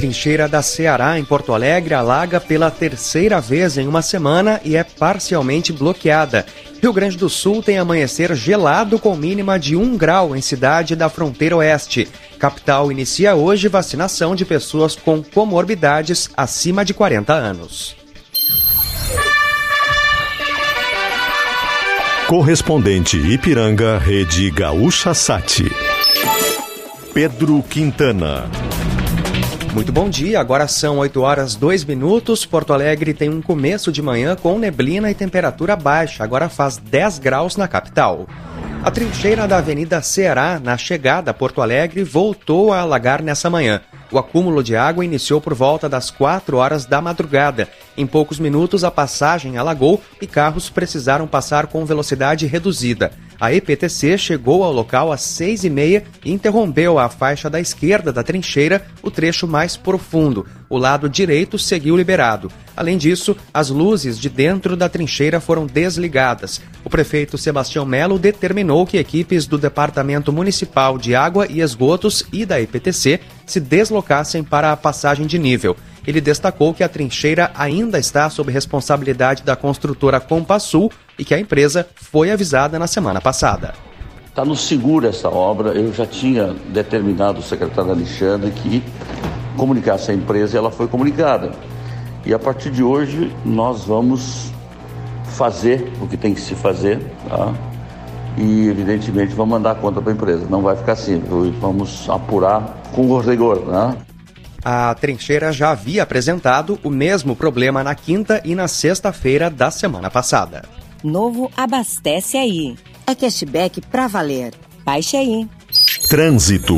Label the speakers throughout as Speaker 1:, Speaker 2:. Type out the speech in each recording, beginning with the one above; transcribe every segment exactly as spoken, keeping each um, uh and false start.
Speaker 1: Trincheira da Ceará, em Porto Alegre, alaga pela terceira vez em uma semana e é parcialmente bloqueada. Rio Grande do Sul tem amanhecer gelado com mínima de um grau em cidade da fronteira oeste. Capital inicia hoje vacinação de pessoas com comorbidades acima de quarenta anos.
Speaker 2: Correspondente Ipiranga, Rede Gaúcha Sat. Pedro Quintana.
Speaker 1: Muito bom dia, agora são oito horas e dois minutos. Porto Alegre tem um começo de manhã com neblina e temperatura baixa, agora faz dez graus na capital. A trincheira da Avenida Ceará, na chegada a Porto Alegre, voltou a alagar nessa manhã. O acúmulo de água iniciou por volta das quatro horas da madrugada. Em poucos minutos, a passagem alagou e carros precisaram passar com velocidade reduzida. A E P T C chegou ao local às seis e meia e interrompeu a faixa da esquerda da trincheira, o trecho mais profundo. O lado direito seguiu liberado. Além disso, as luzes de dentro da trincheira foram desligadas. O prefeito Sebastião Melo determinou que equipes do Departamento Municipal de Água e Esgotos e da E P T C se deslocassem para a passagem de nível. Ele destacou que a trincheira ainda está sob responsabilidade da construtora Compassul e que a empresa foi avisada na semana passada.
Speaker 3: Está no seguro essa obra. Eu já tinha determinado ao secretário Alexandre que comunicasse a empresa e ela foi comunicada. E a partir de hoje nós vamos fazer o que tem que se fazer, tá? E evidentemente vamos mandar a conta para a empresa. Não vai ficar assim, vamos apurar com rigor, né?
Speaker 1: A trincheira já havia apresentado o mesmo problema na quinta e na sexta-feira da semana passada.
Speaker 4: Novo Abastece Aí. É cashback pra valer. Baixe aí.
Speaker 2: Trânsito.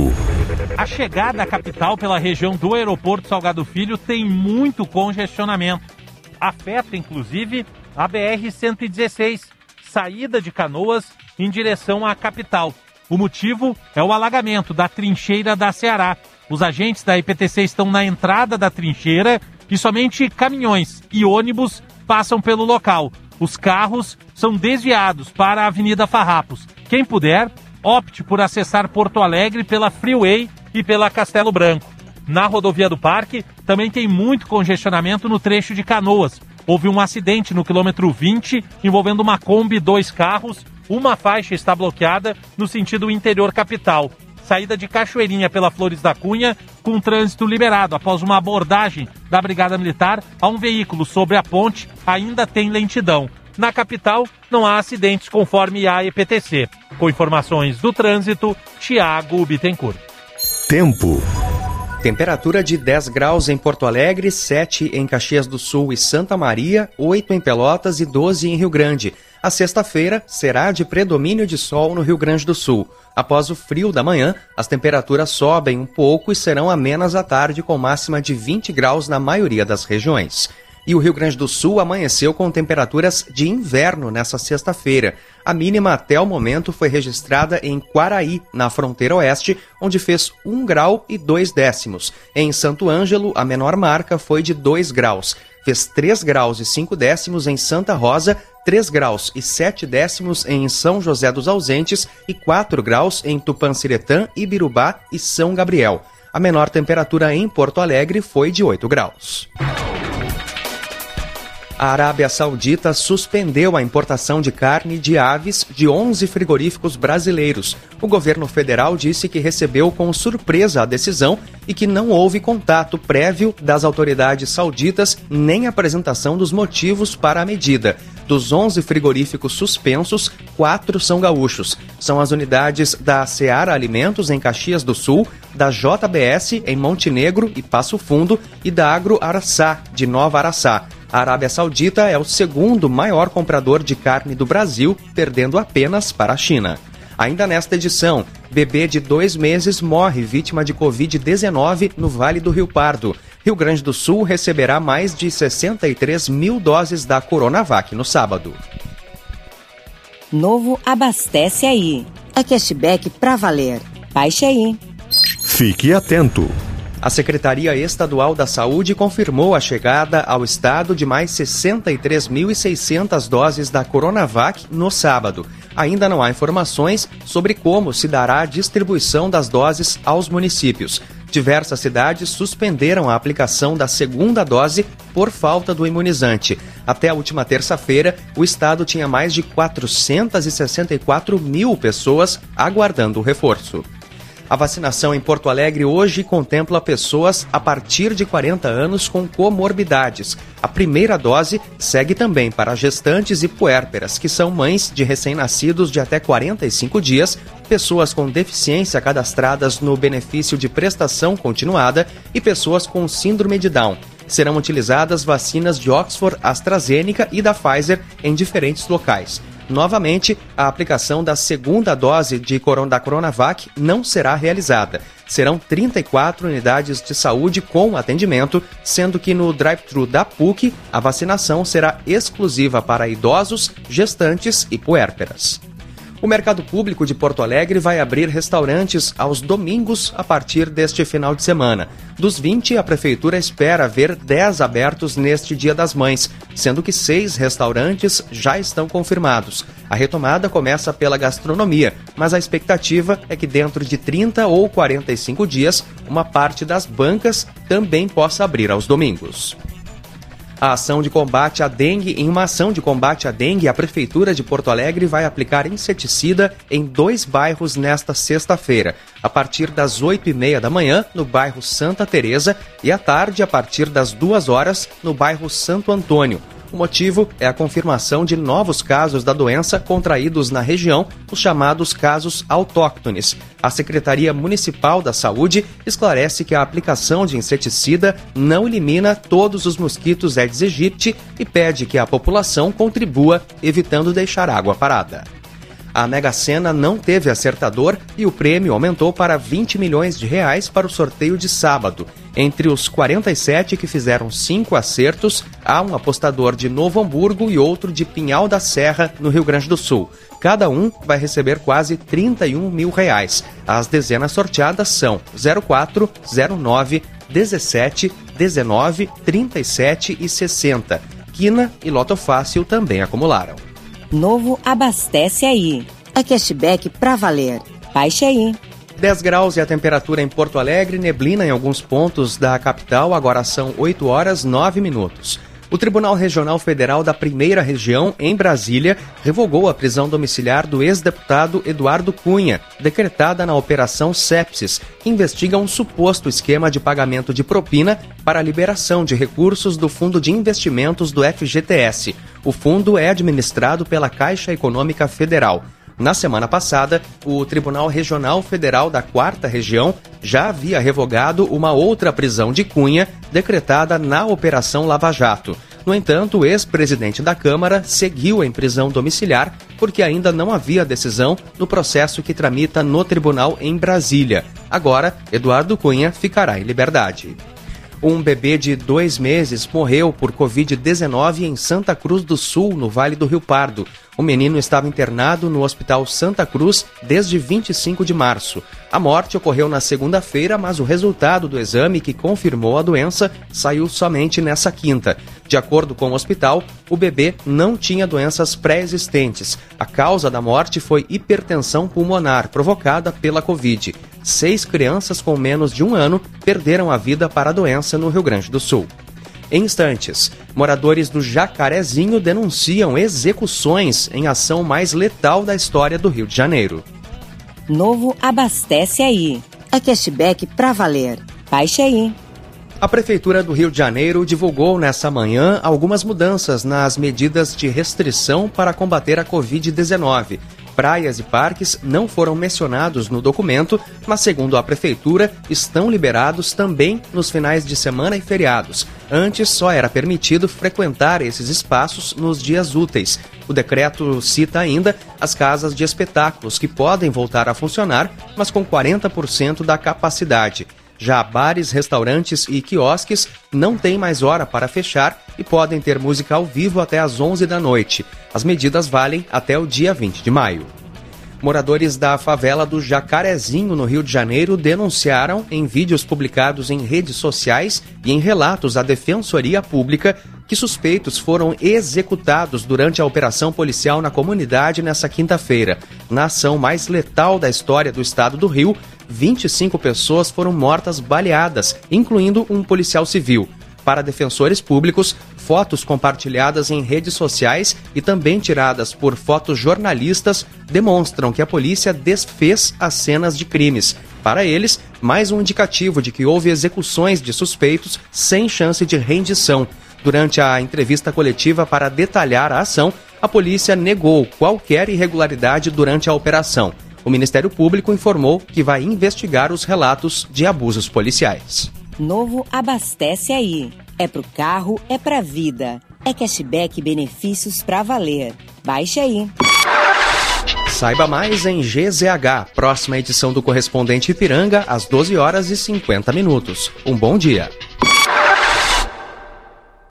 Speaker 5: A chegada à capital pela região do aeroporto Salgado Filho tem muito congestionamento. Afeta, inclusive, a B R cento e dezesseis, saída de Canoas em direção à capital. O motivo é o alagamento da trincheira da Ceará. Os agentes da E P T C estão na entrada da trincheira e somente caminhões e ônibus passam pelo local. Os carros são desviados para a Avenida Farrapos. Quem puder, opte por acessar Porto Alegre pela Freeway e pela Castelo Branco. Na rodovia do Parque, também tem muito congestionamento no trecho de Canoas. Houve um acidente no quilômetro vinte envolvendo uma Kombi e dois carros. Uma faixa está bloqueada no sentido interior capital. Saída de Cachoeirinha pela Flores da Cunha, com trânsito liberado após uma abordagem da Brigada Militar a um veículo sobre a ponte, ainda tem lentidão. Na capital, não há acidentes conforme a E P T C. Com informações do trânsito, Tiago Bittencourt.
Speaker 2: Tempo.
Speaker 1: Temperatura de dez graus em Porto Alegre, sete em Caxias do Sul e Santa Maria, oito em Pelotas e doze em Rio Grande. A sexta-feira será de predomínio de sol no Rio Grande do Sul. Após o frio da manhã, as temperaturas sobem um pouco e serão amenas à tarde, com máxima de vinte graus na maioria das regiões. E o Rio Grande do Sul amanheceu com temperaturas de inverno nessa sexta-feira. A mínima até o momento foi registrada em Quaraí, na fronteira oeste, onde fez um grau e dois décimos. Em Santo Ângelo, a menor marca foi de dois graus. Fez três graus e cinco décimos em Santa Rosa, três graus e sete décimos em São José dos Ausentes e quatro graus em Tupanciretã, Ibirubá e São Gabriel. A menor temperatura em Porto Alegre foi de oito graus. A Arábia Saudita suspendeu a importação de carne de aves de onze frigoríficos brasileiros. O governo federal disse que recebeu com surpresa a decisão e que não houve contato prévio das autoridades sauditas nem apresentação dos motivos para a medida. Dos onze frigoríficos suspensos, quatro são gaúchos. São as unidades da Seara Alimentos, em Caxias do Sul, da J B S, em Montenegro e Passo Fundo, e da Agro Araçá, de Nova Araçá. A Arábia Saudita é o segundo maior comprador de carne do Brasil, perdendo apenas para a China. Ainda nesta edição, bebê de dois meses morre vítima de covid dezenove no Vale do Rio Pardo. Rio Grande do Sul receberá mais de sessenta e três mil doses da Coronavac no sábado.
Speaker 4: Novo Abastece Aí. É cashback pra valer. Baixe aí.
Speaker 2: Fique atento.
Speaker 1: A Secretaria Estadual da Saúde confirmou a chegada ao estado de mais sessenta e três mil e seiscentas doses da Coronavac no sábado. Ainda não há informações sobre como se dará a distribuição das doses aos municípios. Diversas cidades suspenderam a aplicação da segunda dose por falta do imunizante. Até a última terça-feira, o estado tinha mais de quatrocentas e sessenta e quatro mil pessoas aguardando o reforço. A vacinação em Porto Alegre hoje contempla pessoas a partir de quarenta anos com comorbidades. A primeira dose segue também para gestantes e puérperas, que são mães de recém-nascidos de até quarenta e cinco dias, pessoas com deficiência cadastradas no benefício de prestação continuada e pessoas com síndrome de Down. Serão utilizadas vacinas de Oxford, AstraZeneca e da Pfizer em diferentes locais. Novamente, a aplicação da segunda dose de coron- da Coronavac não será realizada. Serão trinta e quatro unidades de saúde com atendimento, sendo que no drive-thru da P U C, a vacinação será exclusiva para idosos, gestantes e puérperas. O Mercado Público de Porto Alegre vai abrir restaurantes aos domingos a partir deste final de semana. Dos vinte, a Prefeitura espera ver dez abertos neste Dia das Mães, sendo que seis restaurantes já estão confirmados. A retomada começa pela gastronomia, mas a expectativa é que dentro de trinta ou quarenta e cinco dias, uma parte das bancas também possa abrir aos domingos. A ação de combate à dengue, em uma ação de combate à dengue, a Prefeitura de Porto Alegre vai aplicar inseticida em dois bairros nesta sexta-feira, a partir das oito e meia da manhã, no bairro Santa Teresa, e à tarde, a partir das duas horas, no bairro Santo Antônio. O motivo é a confirmação de novos casos da doença contraídos na região, os chamados casos autóctones. A Secretaria Municipal da Saúde esclarece que a aplicação de inseticida não elimina todos os mosquitos Aedes aegypti e pede que a população contribua, evitando deixar água parada. A Mega Sena não teve acertador e o prêmio aumentou para vinte milhões de reais para o sorteio de sábado. Entre os quarenta e sete que fizeram cinco acertos, há um apostador de Novo Hamburgo e outro de Pinhal da Serra, no Rio Grande do Sul. Cada um vai receber quase trinta e um mil reais. As dezenas sorteadas são zero quatro, zero nove, dezessete, dezenove, trinta e sete e sessenta. Quina e Loto Fácil também acumularam.
Speaker 4: Novo Abastece Aí. É cashback pra valer. Baixe aí.
Speaker 1: dez graus e a temperatura em Porto Alegre, neblina em alguns pontos da capital, agora são oito horas e nove minutos. O Tribunal Regional Federal da Primeira Região, em Brasília, revogou a prisão domiciliar do ex-deputado Eduardo Cunha, decretada na Operação Sepsis, que investiga um suposto esquema de pagamento de propina para a liberação de recursos do Fundo de Investimentos do F G T S. O fundo é administrado pela Caixa Econômica Federal. Na semana passada, o Tribunal Regional Federal da Quarta Região já havia revogado uma outra prisão de Cunha, decretada na Operação Lava Jato. No entanto, o ex-presidente da Câmara seguiu em prisão domiciliar porque ainda não havia decisão no processo que tramita no tribunal em Brasília. Agora, Eduardo Cunha ficará em liberdade. Um bebê de dois meses morreu por covid dezenove em Santa Cruz do Sul, no Vale do Rio Pardo. O menino estava internado no Hospital Santa Cruz desde vinte e cinco de março. A morte ocorreu na segunda-feira, mas o resultado do exame que confirmou a doença saiu somente nessa quinta. De acordo com o hospital, o bebê não tinha doenças pré-existentes. A causa da morte foi hipertensão pulmonar provocada pela Covid. Seis crianças com menos de um ano perderam a vida para a doença no Rio Grande do Sul. Em instantes, moradores do Jacarezinho denunciam execuções em ação mais letal da história do Rio de Janeiro.
Speaker 4: Novo Abastece Aí. É cashback pra valer. Baixe aí.
Speaker 1: A Prefeitura do Rio de Janeiro divulgou nessa manhã algumas mudanças nas medidas de restrição para combater a covid dezenove. Praias e parques não foram mencionados no documento, mas, segundo a Prefeitura, estão liberados também nos finais de semana e feriados. Antes, só era permitido frequentar esses espaços nos dias úteis. O decreto cita ainda as casas de espetáculos, que podem voltar a funcionar, mas com quarenta por cento da capacidade. Já bares, restaurantes e quiosques não têm mais hora para fechar e podem ter música ao vivo até às onze da noite. As medidas valem até o dia vinte de maio. Moradores da favela do Jacarezinho, no Rio de Janeiro, denunciaram em vídeos publicados em redes sociais e em relatos à Defensoria Pública que suspeitos foram executados durante a operação policial na comunidade nessa quinta-feira. Na ação mais letal da história do estado do Rio, vinte e cinco pessoas foram mortas baleadas, incluindo um policial civil. Para defensores públicos, fotos compartilhadas em redes sociais e também tiradas por fotojornalistas demonstram que a polícia desfez as cenas de crimes. Para eles, mais um indicativo de que houve execuções de suspeitos sem chance de rendição. Durante a entrevista coletiva para detalhar a ação, a polícia negou qualquer irregularidade durante a operação. O Ministério Público informou que vai investigar os relatos de abusos policiais.
Speaker 4: Novo Abastece Aí. É pro carro, é pra vida. É cashback e benefícios pra valer. Baixe aí.
Speaker 1: Saiba mais em G Z H, próxima edição do Correspondente Ipiranga, às doze horas e cinquenta minutos. Um bom dia.